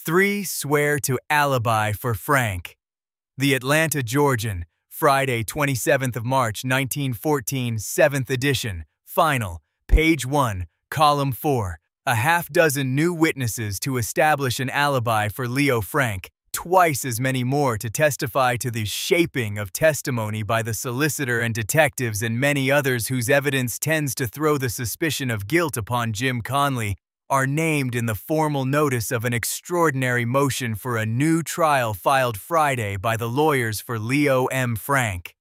3 swear to alibi for Frank. The Atlanta Georgian, Friday, 27th of March, 1914, 7th edition, final, page 1, column 4. A half-dozen new witnesses to establish an alibi for Leo Frank, twice as many more to testify to the shaping of testimony by the solicitor and detectives, and many others whose evidence tends to throw the suspicion of guilt upon Jim Conley, are named in the formal notice of an extraordinary motion for a new trial filed Friday by the lawyers for Leo M. Frank.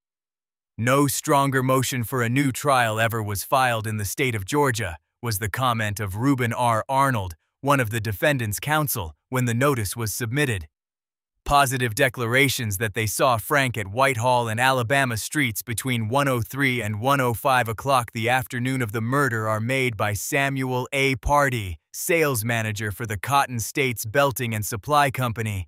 No stronger motion for a new trial ever was filed in the state of Georgia, was the comment of Reuben R. Arnold, one of the defendant's counsel, when the notice was submitted. Positive declarations that they saw Frank at Whitehall and Alabama streets between 1:03 and 1:05 o'clock the afternoon of the murder are made by Samuel A. Pardee, sales manager for the Cotton States Belting and Supply Company,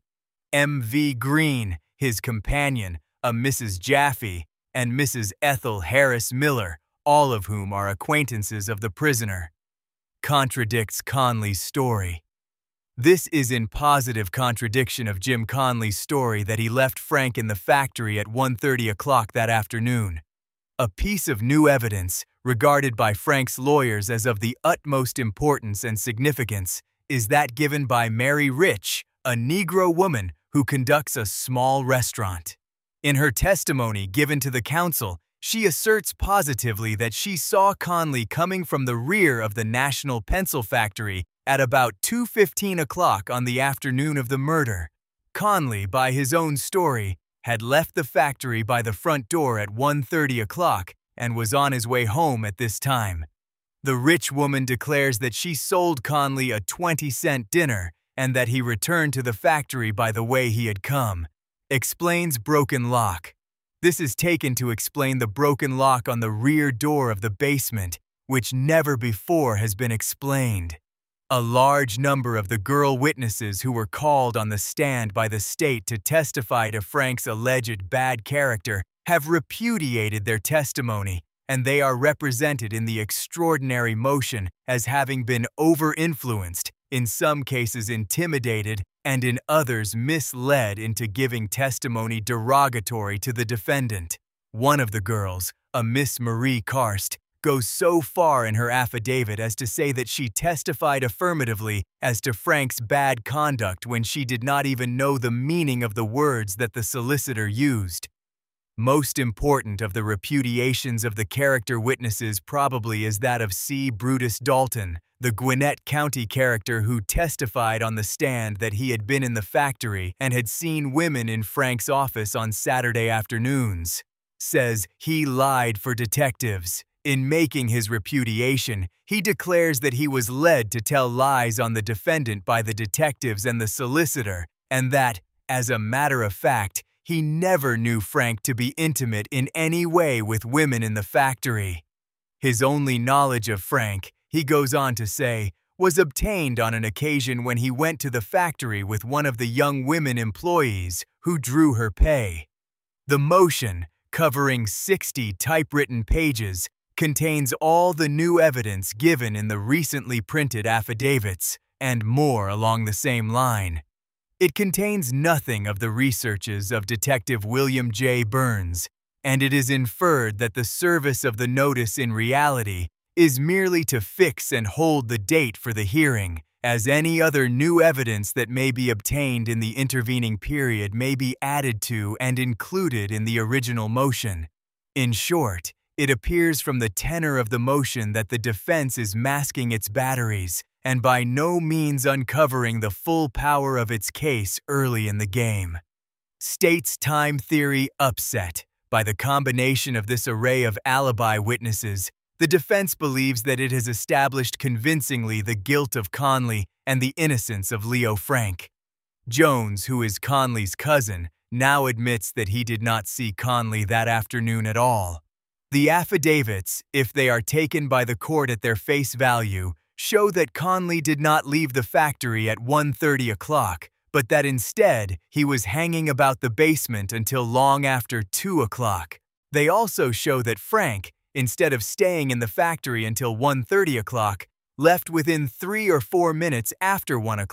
M.V. Green, his companion, a Mrs. Jaffe, and Mrs. Ethel Harris Miller, all of whom are acquaintances of the prisoner. Contradicts Conley's story. This is in positive contradiction of Jim Conley's story that he left Frank in the factory at 1:30 o'clock that afternoon. A piece of new evidence, regarded by Frank's lawyers as of the utmost importance and significance, is that given by Mary Rich, a Negro woman who conducts a small restaurant. In her testimony given to the counsel, she asserts positively that she saw Conley coming from the rear of the National Pencil Factory at about 2:15 o'clock on the afternoon of the murder. Conley, by his own story, had left the factory by the front door at 1:30 o'clock and was on his way home at this time. The rich woman declares that she sold Conley a 20-cent dinner and that he returned to the factory by the way he had come. Explains broken lock. This is taken to explain the broken lock on the rear door of the basement, which never before has been explained. A large number of the girl witnesses who were called on the stand by the state to testify to Frank's alleged bad character have repudiated their testimony, and they are represented in the extraordinary motion as having been over-influenced, in some cases intimidated, and in others misled into giving testimony derogatory to the defendant. One of the girls, a Miss Marie Karst, goes so far in her affidavit as to say that she testified affirmatively as to Frank's bad conduct when she did not even know the meaning of the words that the solicitor used. Most important of the repudiations of the character witnesses probably is that of C. Brutus Dalton, the Gwinnett County character who testified on the stand that he had been in the factory and had seen women in Frank's office on Saturday afternoons. Says he lied for detectives. In making his repudiation, he declares that he was led to tell lies on the defendant by the detectives and the solicitor, and that, as a matter of fact, he never knew Frank to be intimate in any way with women in the factory. His only knowledge of Frank, he goes on to say, was obtained on an occasion when he went to the factory with one of the young women employees who drew her pay. The motion, covering 60 typewritten pages, contains all the new evidence given in the recently printed affidavits, and more along the same line. It contains nothing of the researches of Detective William J. Burns, and it is inferred that the service of the notice in reality is merely to fix and hold the date for the hearing, as any other new evidence that may be obtained in the intervening period may be added to and included in the original motion. In short, it appears from the tenor of the motion that the defense is masking its batteries and by no means uncovering the full power of its case early in the game. State's time theory upset. By the combination of this array of alibi witnesses, the defense believes that it has established convincingly the guilt of Conley and the innocence of Leo Frank. Jones, who is Conley's cousin, now admits that he did not see Conley that afternoon at all. The affidavits, if they are taken by the court at their face value, show that Conley did not leave the factory at 1:30 o'clock, but that instead he was hanging about the basement until long after 2 o'clock. They also show that Frank, instead of staying in the factory until 1:30 o'clock, left within 3 or 4 minutes after 1 o'clock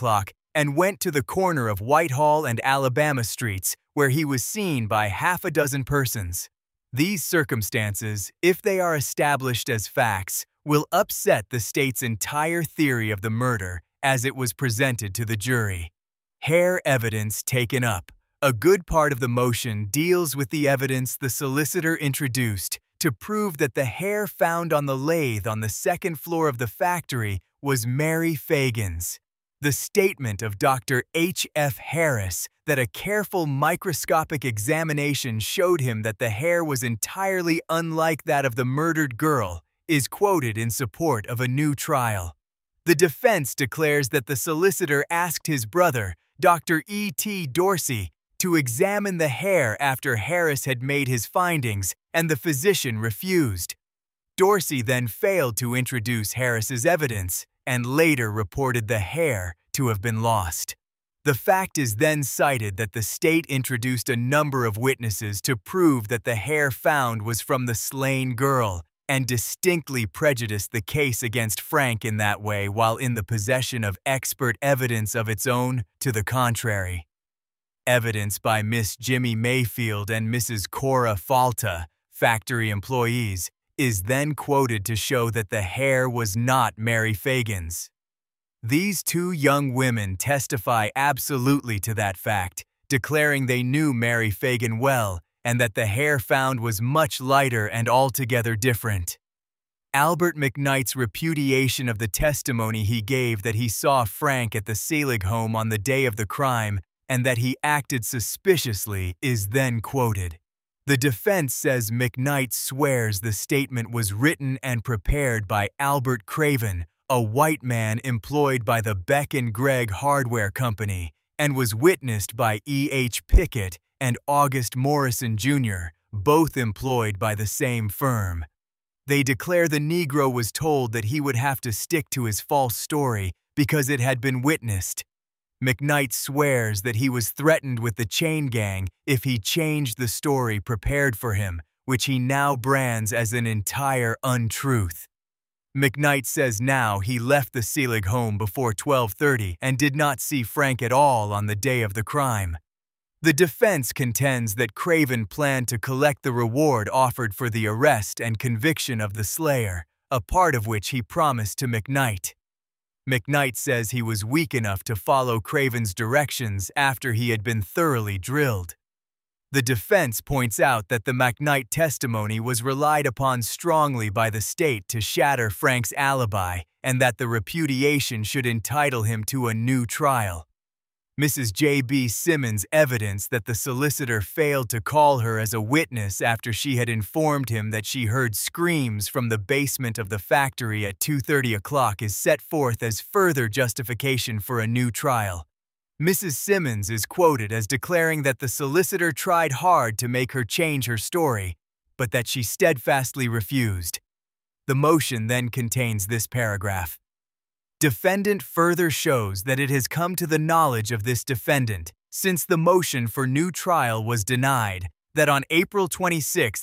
and went to the corner of Whitehall and Alabama Streets, where he was seen by half a dozen persons. These circumstances, if they are established as facts, will upset the state's entire theory of the murder as it was presented to the jury. Hair evidence taken up. A good part of the motion deals with the evidence the solicitor introduced to prove that the hair found on the lathe on the second floor of the factory was Mary Fagan's. The statement of Dr. H.F. Harris that a careful microscopic examination showed him that the hair was entirely unlike that of the murdered girl is quoted in support of a new trial. The defense declares that the solicitor asked his brother, Dr. E.T. Dorsey, to examine the hair after Harris had made his findings, and the physician refused. Dorsey then failed to introduce Harris's evidence and later reported the hair to have been lost. The fact is then cited that the state introduced a number of witnesses to prove that the hair found was from the slain girl and distinctly prejudiced the case against Frank in that way while in the possession of expert evidence of its own to the contrary. Evidence by Miss Jimmy Mayfield and Mrs. Cora Falta, factory employees, is then quoted to show that the hair was not Mary Fagan's. These two young women testify absolutely to that fact, declaring they knew Mary Fagan well and that the hair found was much lighter and altogether different. Albert McKnight's repudiation of the testimony he gave that he saw Frank at the Selig home on the day of the crime and that he acted suspiciously is then quoted. The defense says McKnight swears the statement was written and prepared by Albert Craven, a white man employed by the Beck and Gregg Hardware Company, and was witnessed by E.H. Pickett and August Morrison, Jr., both employed by the same firm. They declare the Negro was told that he would have to stick to his false story because it had been witnessed. McKnight swears that he was threatened with the chain gang if he changed the story prepared for him, which he now brands as an entire untruth. McKnight says now he left the Selig home before 12:30 and did not see Frank at all on the day of the crime. The defense contends that Craven planned to collect the reward offered for the arrest and conviction of the slayer, a part of which he promised to McKnight. McKnight says he was weak enough to follow Craven's directions after he had been thoroughly drilled. The defense points out that the McKnight testimony was relied upon strongly by the state to shatter Frank's alibi and that the repudiation should entitle him to a new trial. Mrs. J.B. Simmons' evidence that the solicitor failed to call her as a witness after she had informed him that she heard screams from the basement of the factory at 2:30 o'clock is set forth as further justification for a new trial. Mrs. Simmons is quoted as declaring that the solicitor tried hard to make her change her story, but that she steadfastly refused. The motion then contains this paragraph. Defendant further shows that it has come to the knowledge of this defendant, since the motion for new trial was denied, that on April 26,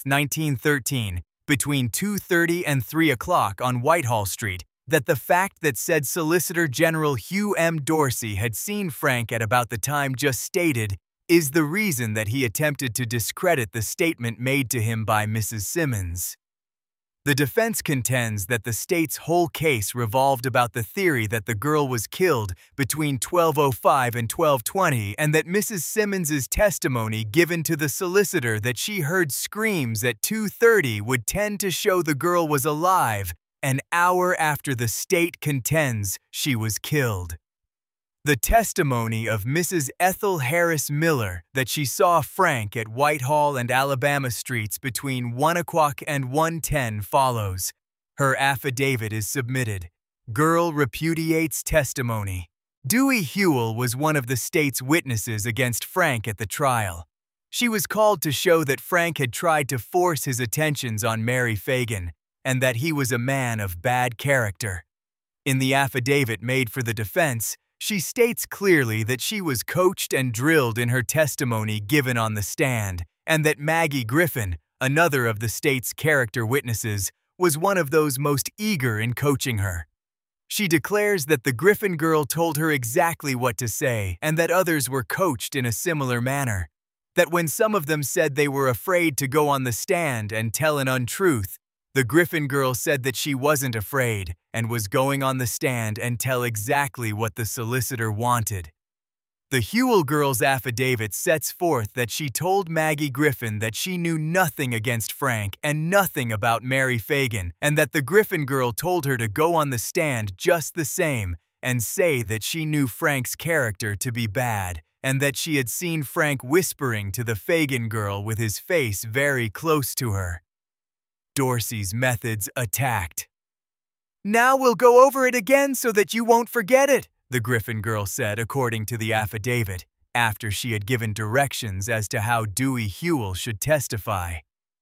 1913, between 2:30 and 3 o'clock on Whitehall Street, that the fact that said Solicitor General Hugh M. Dorsey had seen Frank at about the time just stated is the reason that he attempted to discredit the statement made to him by Mrs. Simmons. The defense contends that the state's whole case revolved about the theory that the girl was killed between 12:05 and 12:20 and that Mrs. Simmons's testimony given to the solicitor that she heard screams at 2:30 would tend to show the girl was alive an hour after the state contends she was killed. The testimony of Mrs. Ethel Harris Miller that she saw Frank at Whitehall and Alabama Streets between 1 o'clock and 1:10 follows. Her affidavit is submitted. Girl repudiates testimony. Dewey Hewell was one of the state's witnesses against Frank at the trial. She was called to show that Frank had tried to force his attentions on Mary Fagan and that he was a man of bad character. In the affidavit made for the defense, she states clearly that she was coached and drilled in her testimony given on the stand, and that Maggie Griffin, another of the state's character witnesses, was one of those most eager in coaching her. She declares that the Griffin girl told her exactly what to say and that others were coached in a similar manner. That when some of them said they were afraid to go on the stand and tell an untruth, the Griffin girl said that she wasn't afraid and was going on the stand and tell exactly what the solicitor wanted. The Hewell girl's affidavit sets forth that she told Maggie Griffin that she knew nothing against Frank and nothing about Mary Fagan, and that the Griffin girl told her to go on the stand just the same and say that she knew Frank's character to be bad, and that she had seen Frank whispering to the Fagan girl with his face very close to her. Dorsey's methods attacked. "Now we'll go over it again so that you won't forget it," the Griffin girl said, according to the affidavit, after she had given directions as to how Dewey Hewell should testify.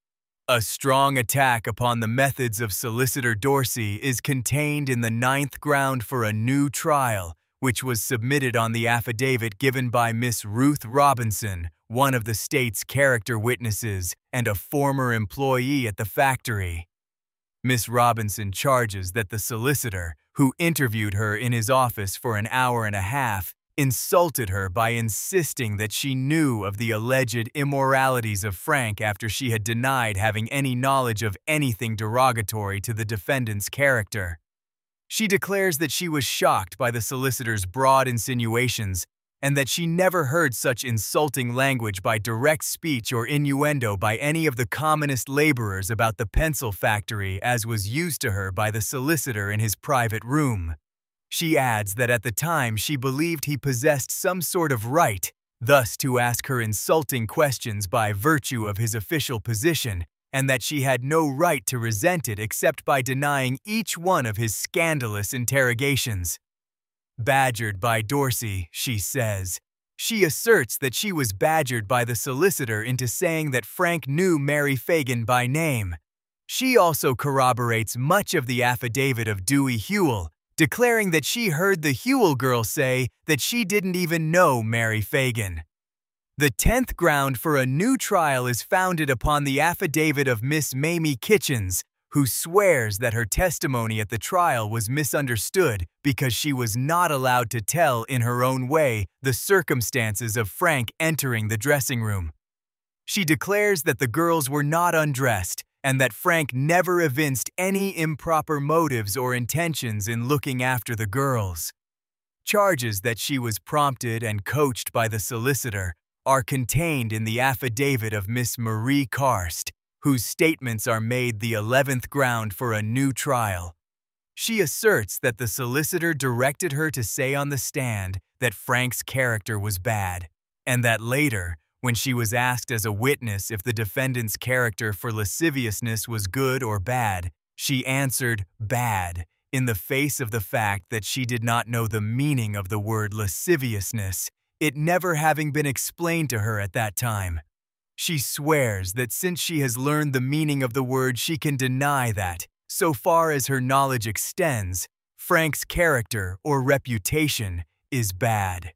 A strong attack upon the methods of Solicitor Dorsey is contained in the 9th ground for a new trial, which was submitted on the affidavit given by Miss Ruth Robinson, one of the state's character witnesses and a former employee at the factory. Miss Robinson charges that the solicitor, who interviewed her in his office for an hour and a half, insulted her by insisting that she knew of the alleged immoralities of Frank after she had denied having any knowledge of anything derogatory to the defendant's character. She declares that she was shocked by the solicitor's broad insinuations and that she never heard such insulting language by direct speech or innuendo by any of the commonest laborers about the pencil factory as was used to her by the solicitor in his private room. She adds that at the time she believed he possessed some sort of right, thus to ask her insulting questions by virtue of his official position, and that she had no right to resent it except by denying each one of his scandalous interrogations. Badgered by Dorsey, she says. She asserts that she was badgered by the solicitor into saying that Frank knew Mary Fagan by name. She also corroborates much of the affidavit of Dewey Hewell, declaring that she heard the Hewell girl say that she didn't even know Mary Fagan. The 10th ground for a new trial is founded upon the affidavit of Miss Mamie Kitchens, who swears that her testimony at the trial was misunderstood because she was not allowed to tell in her own way the circumstances of Frank entering the dressing room. She declares that the girls were not undressed and that Frank never evinced any improper motives or intentions in looking after the girls. Charges that she was prompted and coached by the solicitor are contained in the affidavit of Miss Marie Karst, whose statements are made the 11th ground for a new trial. She asserts that the solicitor directed her to say on the stand that Frank's character was bad, and that later, when she was asked as a witness if the defendant's character for lasciviousness was good or bad, she answered bad, in the face of the fact that she did not know the meaning of the word lasciviousness, it never having been explained to her at that time. She swears that since she has learned the meaning of the word, she can deny that, so far as her knowledge extends, Frank's character or reputation is bad.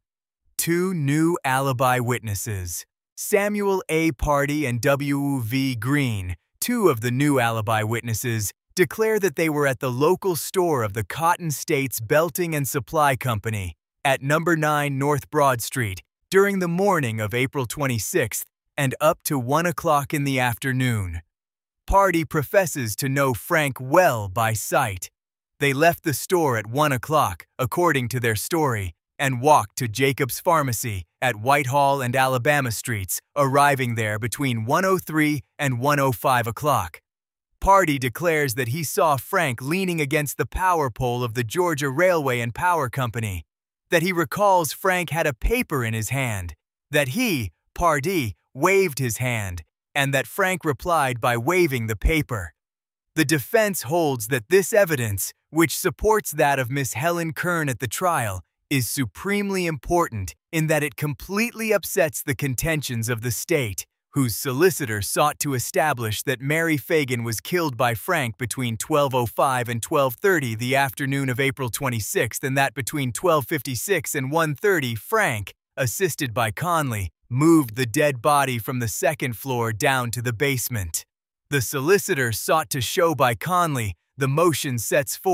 2 new alibi witnesses. Samuel A. Pardee and W.V. Green, 2 of the new alibi witnesses, declare that they were at the local store of the Cotton States Belting and Supply Company at No. 9 North Broad Street during the morning of April 26th and up to 1 o'clock in the afternoon. Pardee professes to know Frank well by sight. They left the store at 1 o'clock, according to their story, and walked to Jacob's Pharmacy at Whitehall and Alabama Streets, arriving there between 1:03 and 1:05 o'clock. Pardee declares that he saw Frank leaning against the power pole of the Georgia Railway and Power Company, that he recalls Frank had a paper in his hand, that he, Pardee, waved his hand, and that Frank replied by waving the paper. The defense holds that this evidence, which supports that of Miss Helen Kern at the trial, is supremely important in that it completely upsets the contentions of the state, whose solicitor sought to establish that Mary Fagan was killed by Frank between 12:05 and 12:30 the afternoon of April 26th, and that between 12:56 and 1:30 Frank, assisted by Conley, moved the dead body from the 2nd floor down to the basement. The solicitor sought to show by Conley the motion sets forth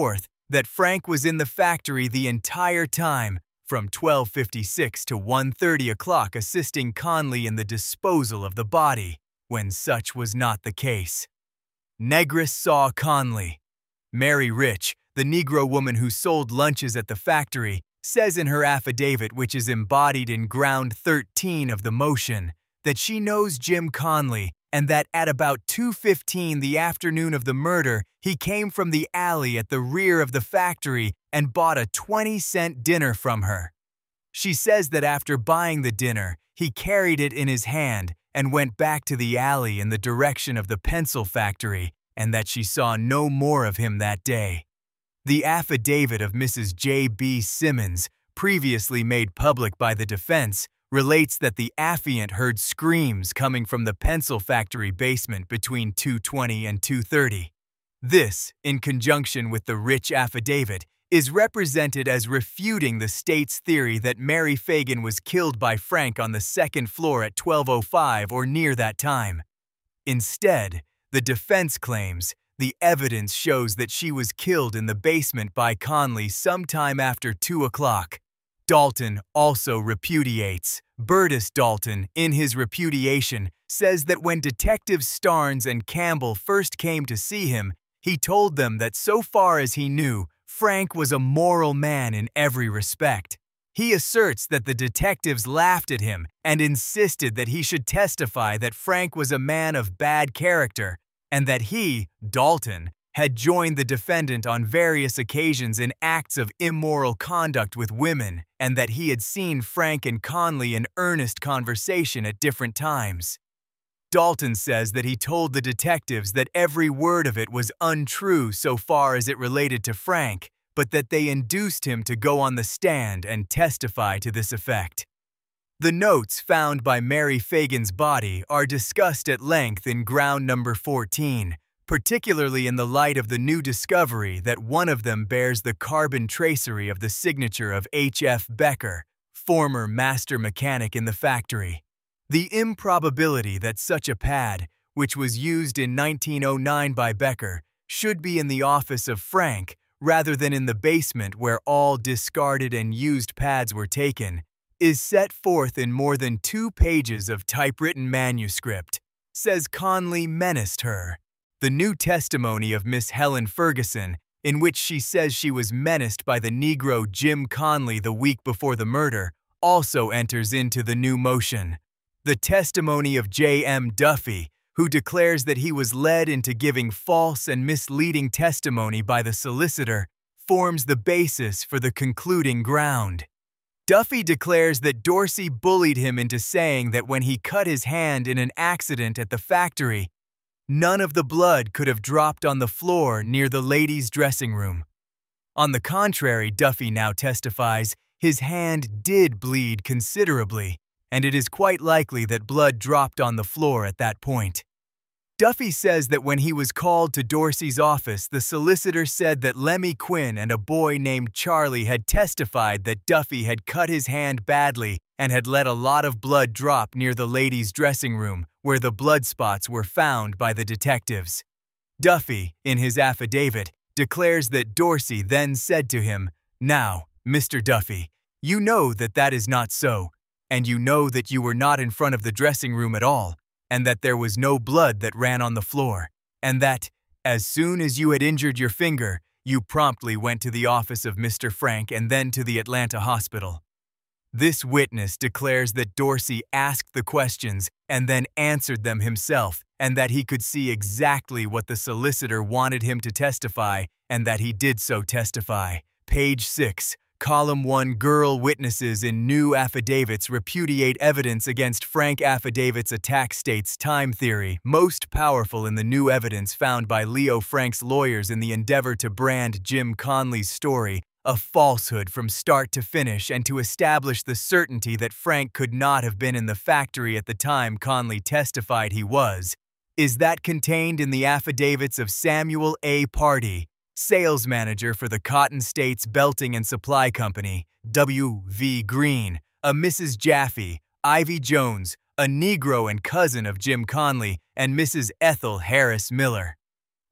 that Frank was in the factory the entire time, from 12:56 to 1:30 o'clock, assisting Conley in the disposal of the body, when such was not the case. Negris saw Conley. Mary Rich, the Negro woman who sold lunches at the factory, says in her affidavit, which is embodied in Ground 13 of the motion, that she knows Jim Conley and that at about 2:15 the afternoon of the murder, he came from the alley at the rear of the factory and bought a 20-cent dinner from her. She says that after buying the dinner, he carried it in his hand and went back to the alley in the direction of the pencil factory, and that she saw no more of him that day. The affidavit of Mrs. J.B. Simmons, previously made public by the defense, relates that the affiant heard screams coming from the pencil factory basement between 2:20 and 2:30. This, in conjunction with the Rich affidavit, is represented as refuting the state's theory that Mary Fagan was killed by Frank on the second floor at 12:05 or near that time. Instead, the defense claims the evidence shows that she was killed in the basement by Conley sometime after 2 o'clock. Dalton also repudiates. Burtis Dalton, in his repudiation, says that when Detectives Starnes and Campbell first came to see him, he told them that so far as he knew, Frank was a moral man in every respect. He asserts that the detectives laughed at him and insisted that he should testify that Frank was a man of bad character and that he, Dalton, had joined the defendant on various occasions in acts of immoral conduct with women, and that he had seen Frank and Conley in earnest conversation at different times. Dalton says that he told the detectives that every word of it was untrue so far as it related to Frank, but that they induced him to go on the stand and testify to this effect. The notes found by Mary Fagan's body are discussed at length in Ground Number 14, particularly in the light of the new discovery that one of them bears the carbon tracery of the signature of H.F. Becker, former master mechanic in the factory. The improbability that such a pad, which was used in 1909 by Becker, should be in the office of Frank rather than in the basement where all discarded and used pads were taken, is set forth in more than 2 pages of typewritten manuscript. Says Conley menaced her. The new testimony of Miss Helen Ferguson, in which she says she was menaced by the Negro Jim Conley the week before the murder, also enters into the new motion. The testimony of J.M. Duffy, who declares that he was led into giving false and misleading testimony by the solicitor, forms the basis for the concluding ground. Duffy declares that Dorsey bullied him into saying that when he cut his hand in an accident at the factory, none of the blood could have dropped on the floor near the ladies' dressing room. On the contrary, Duffy now testifies, his hand did bleed considerably, and it is quite likely that blood dropped on the floor at that point. Duffy says that when he was called to Dorsey's office, the solicitor said that Lemmy Quinn and a boy named Charlie had testified that Duffy had cut his hand badly and had let a lot of blood drop near the ladies' dressing room, where the blood spots were found by the detectives. Duffy, in his affidavit, declares that Dorsey then said to him, "Now, Mr. Duffy, you know that that is not so, and you know that you were not in front of the dressing room at all, and that there was no blood that ran on the floor, and that, as soon as you had injured your finger, you promptly went to the office of Mr. Frank and then to the Atlanta hospital." This witness declares that Dorsey asked the questions and then answered them himself, and that he could see exactly what the solicitor wanted him to testify, and that he did so testify. Page 6. Column 1. Girl witnesses in new affidavits repudiate evidence against Frank. Affidavits attack state's time theory, most powerful in the new evidence found by Leo Frank's lawyers in the endeavor to brand Jim Conley's story a falsehood from start to finish and to establish the certainty that Frank could not have been in the factory at the time Conley testified he was, is that contained in the affidavits of Samuel A. Pardee, sales manager for the Cotton States Belting and Supply Company, W.V. Green, a Mrs. Jaffe, Ivy Jones, a Negro and cousin of Jim Conley, and Mrs. Ethel Harris Miller.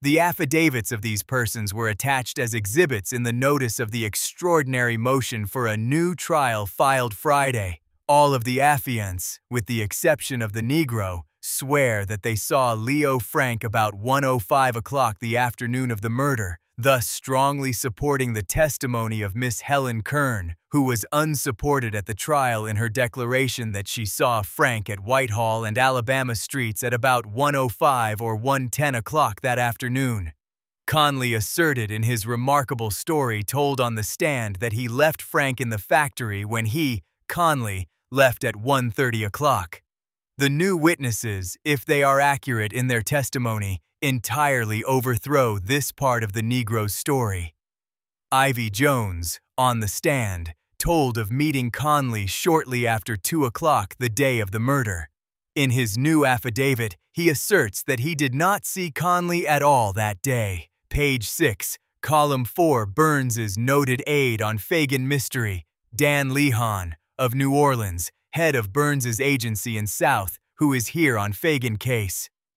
The affidavits of these persons were attached as exhibits in the notice of the extraordinary motion for a new trial filed Friday. All of the affiants, with the exception of the Negro, swear that they saw Leo Frank about 1:05 o'clock the afternoon of the murder, thus strongly supporting the testimony of Miss Helen Kern, who was unsupported at the trial in her declaration that she saw Frank at Whitehall and Alabama Streets at about 1:05 or 1:10 o'clock that afternoon. Conley asserted in his remarkable story told on the stand that he left Frank in the factory when he, Conley, left at 1:30 o'clock. The new witnesses, if they are accurate in their testimony, entirely overthrow this part of the Negro's story. Ivy Jones, on the stand, told of meeting Conley shortly after 2 o'clock the day of the murder. In his new affidavit, he asserts that he did not see Conley at all that day. Page 6, column 4, Burns's noted aide on Fagan mystery, Dan Lehon, of New Orleans, head of Burns's agency in South, who is here on Fagan case.